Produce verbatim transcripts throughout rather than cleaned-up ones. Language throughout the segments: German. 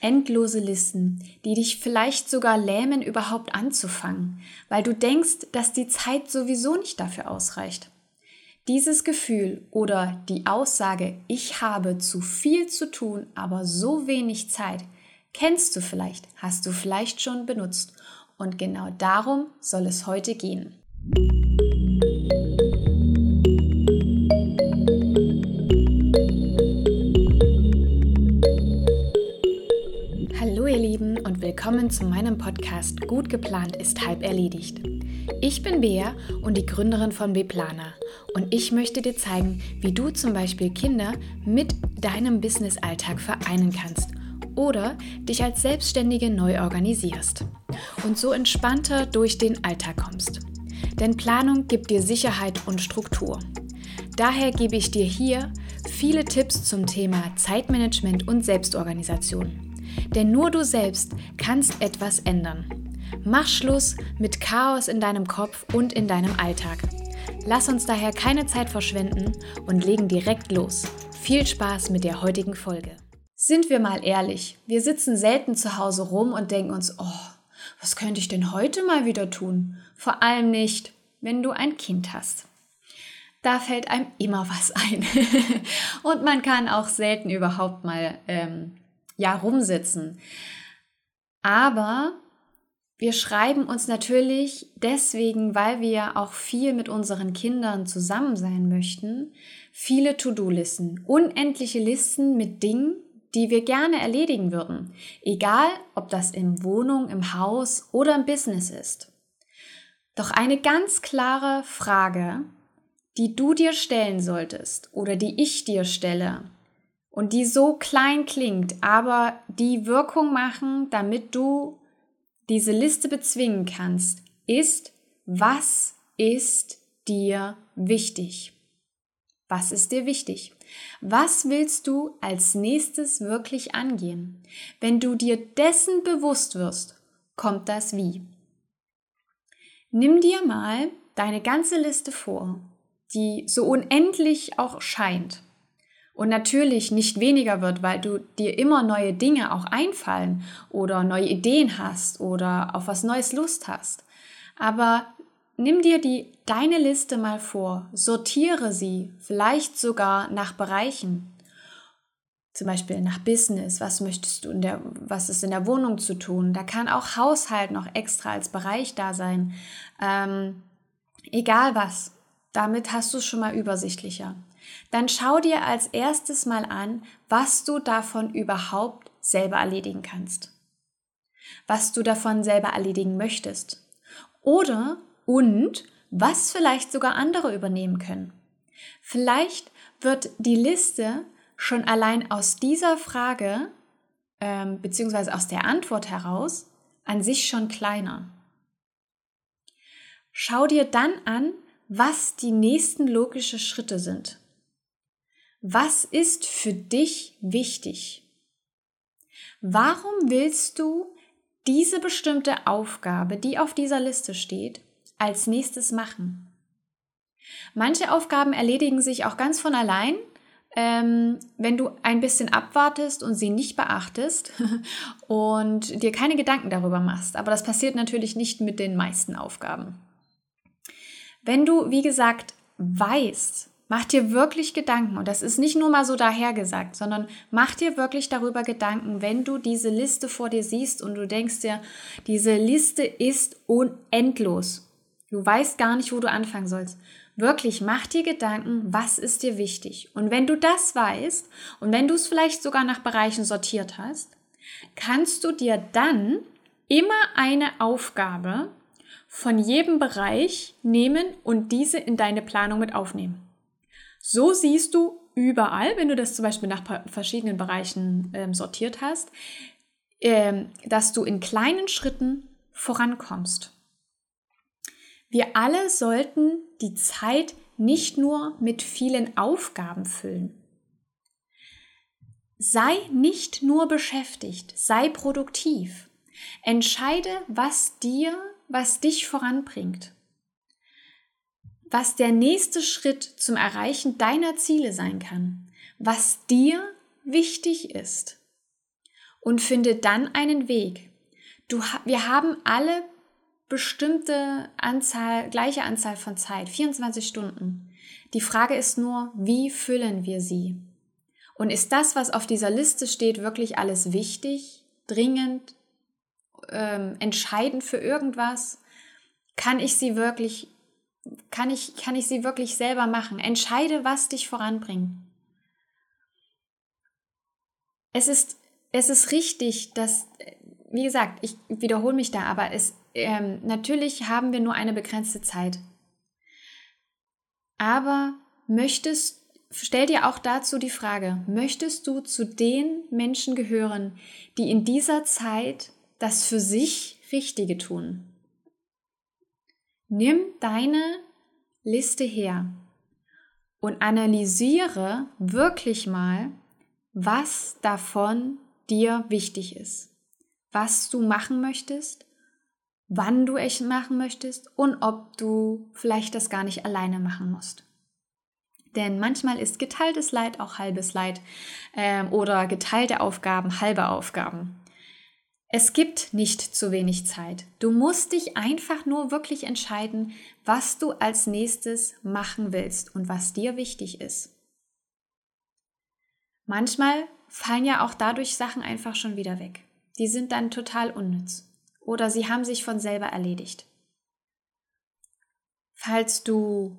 Endlose Listen, die dich vielleicht sogar lähmen, überhaupt anzufangen, weil du denkst, dass die Zeit sowieso nicht dafür ausreicht. Dieses Gefühl oder die Aussage, ich habe zu viel zu tun, aber so wenig Zeit, kennst du vielleicht, hast du vielleicht schon benutzt. Und genau darum soll es heute gehen. Hallo ihr Lieben und willkommen zu meinem Podcast Gut geplant ist halb erledigt. Ich bin Bea und die Gründerin von Beplaner und ich möchte dir zeigen, wie du zum Beispiel Kinder mit deinem Business-Alltag vereinen kannst oder dich als Selbstständige neu organisierst und so entspannter durch den Alltag kommst. Denn Planung gibt dir Sicherheit und Struktur. Daher gebe ich dir hier viele Tipps zum Thema Zeitmanagement und Selbstorganisation. Denn nur du selbst kannst etwas ändern. Mach Schluss mit Chaos in deinem Kopf und in deinem Alltag. Lass uns daher keine Zeit verschwenden und legen direkt los. Viel Spaß mit der heutigen Folge. Sind wir mal ehrlich, wir sitzen selten zu Hause rum und denken uns, oh, was könnte ich denn heute mal wieder tun? Vor allem nicht, wenn du ein Kind hast. Da fällt einem immer was ein. Und man kann auch selten überhaupt mal ähm, ja, rumsitzen. Aber wir schreiben uns natürlich deswegen, weil wir auch viel mit unseren Kindern zusammen sein möchten, viele To-Do-Listen, unendliche Listen mit Dingen, die wir gerne erledigen würden, egal ob das in Wohnung, im Haus oder im Business ist. Doch eine ganz klare Frage, die du dir stellen solltest oder die ich dir stelle und die so klein klingt, aber die Wirkung machen, damit du diese Liste bezwingen kannst, ist, was ist dir wichtig? Was ist dir wichtig? Was willst du als nächstes wirklich angehen? Wenn du dir dessen bewusst wirst, kommt das Wie. Nimm dir mal deine ganze Liste vor, die so unendlich auch scheint und natürlich nicht weniger wird, weil du dir immer neue Dinge auch einfallen oder neue Ideen hast oder auf was Neues Lust hast. Aber nimm dir die, deine Liste mal vor, sortiere sie, vielleicht sogar nach Bereichen. Zum Beispiel nach Business, was möchtest du in der, was ist in der Wohnung zu tun? Da kann auch Haushalt noch extra als Bereich da sein. Ähm, egal was, damit hast du es schon mal übersichtlicher. Dann schau dir als erstes mal an, was du davon überhaupt selber erledigen kannst. Was du davon selber erledigen möchtest. Oder und was vielleicht sogar andere übernehmen können. Vielleicht wird die Liste schon allein aus dieser Frage ähm, beziehungsweise aus der Antwort heraus an sich schon kleiner. Schau dir dann an, was die nächsten logischen Schritte sind. Was ist für dich wichtig? Warum willst du diese bestimmte Aufgabe, die auf dieser Liste steht, als nächstes machen? Manche Aufgaben erledigen sich auch ganz von allein, ähm, wenn du ein bisschen abwartest und sie nicht beachtest und dir keine Gedanken darüber machst. Aber das passiert natürlich nicht mit den meisten Aufgaben. Wenn du, wie gesagt, weißt, mach dir wirklich Gedanken, und das ist nicht nur mal so dahergesagt, sondern mach dir wirklich darüber Gedanken, wenn du diese Liste vor dir siehst und du denkst dir, diese Liste ist unendlos. Du weißt gar nicht, wo du anfangen sollst. Wirklich, mach dir Gedanken, was ist dir wichtig? Und wenn du das weißt und wenn du es vielleicht sogar nach Bereichen sortiert hast, kannst du dir dann immer eine Aufgabe von jedem Bereich nehmen und diese in deine Planung mit aufnehmen. So siehst du überall, wenn du das zum Beispiel nach verschiedenen Bereichen ähm, sortiert hast, ähm, dass du in kleinen Schritten vorankommst. Wir alle sollten die Zeit nicht nur mit vielen Aufgaben füllen. Sei nicht nur beschäftigt, sei produktiv. Entscheide, was dir, was dich voranbringt. Was der nächste Schritt zum Erreichen deiner Ziele sein kann. Was dir wichtig ist. und finde dann einen Weg. Du, wir haben alle bestimmte Anzahl, gleiche Anzahl von Zeit, vierundzwanzig Stunden. Die Frage ist nur, wie füllen wir sie? Und ist das, was auf dieser Liste steht, wirklich alles wichtig, dringend, ähm, entscheidend für irgendwas? Kann ich sie wirklich, kann ich, kann ich sie wirklich selber machen? Entscheide, was dich voranbringt. Es ist, es ist richtig, dass, wie gesagt, ich wiederhole mich da, aber es, ähm, natürlich haben wir nur eine begrenzte Zeit. Aber möchtest, stell dir auch dazu die Frage, möchtest du zu den Menschen gehören, die in dieser Zeit das für sich Richtige tun? Nimm deine Liste her und analysiere wirklich mal, was davon dir wichtig ist, was du machen möchtest, wann du es machen möchtest und ob du vielleicht das gar nicht alleine machen musst. Denn manchmal ist geteiltes Leid auch halbes Leid äh, oder geteilte Aufgaben halbe Aufgaben. Es gibt nicht zu wenig Zeit. Du musst dich einfach nur wirklich entscheiden, was du als nächstes machen willst und was dir wichtig ist. Manchmal fallen ja auch dadurch Sachen einfach schon wieder weg. Die sind dann total unnütz. Oder sie haben sich von selber erledigt. Falls du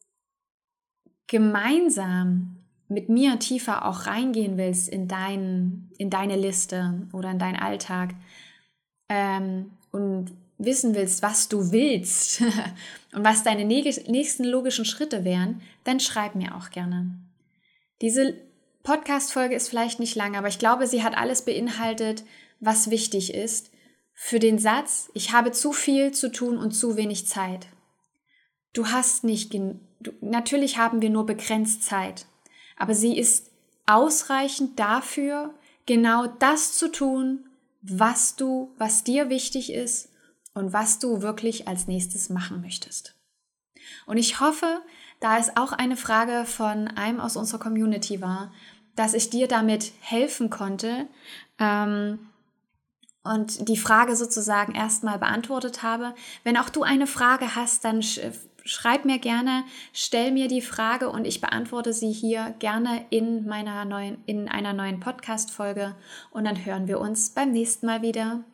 gemeinsam mit mir tiefer auch reingehen willst in, dein, in deine Liste oder in deinen Alltag ähm, und wissen willst, was du willst und was deine nächsten logischen Schritte wären, dann schreib mir auch gerne. Diese Podcast-Folge ist vielleicht nicht lang, aber ich glaube, sie hat alles beinhaltet, was wichtig ist. Für den Satz, ich habe zu viel zu tun und zu wenig Zeit. Du hast nicht, gen- du, natürlich haben wir nur begrenzt Zeit, aber sie ist ausreichend dafür, genau das zu tun, was du, was dir wichtig ist und was du wirklich als nächstes machen möchtest. Und ich hoffe, da es auch eine Frage von einem aus unserer Community war, dass ich dir damit helfen konnte, ähm, und die Frage sozusagen erstmal beantwortet habe. Wenn auch du eine Frage hast, dann sch- schreib mir gerne, stell mir die Frage und ich beantworte sie hier gerne in meiner neuen, in einer neuen Podcast-Folge und dann hören wir uns beim nächsten Mal wieder.